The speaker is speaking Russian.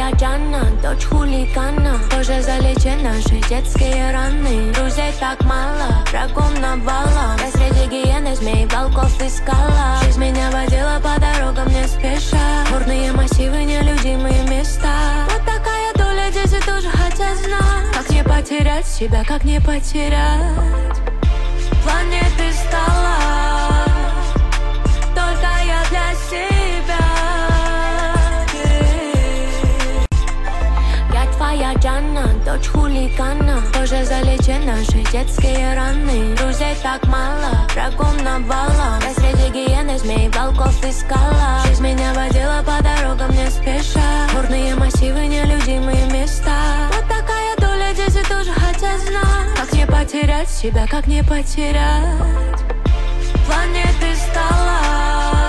твоя Джанна, дочь хулигана. Тоже залечи наши детские раны. Друзей так мало, врагом навалом. Я среди гиены змей, волков искала. Жизнь меня водила по дорогам не спеша. Горные массивы, нелюдимые места. Вот такая доля, дети тоже хотят знать. Как не потерять себя, как не потерять планеты стала. Только я для себя. Я твоя Джанна, дочь хулигана. Тоже залечи наши детские раны. Друзей так мало, врагом навалом. Я среди гиены змей, волков искала. Жизнь меня водила по дорогам не спеша. Горные массивы, нелюдимые места. Вот такая доля, дети тоже хотят знать. Как не потерять себя, как не потерять планеты стала.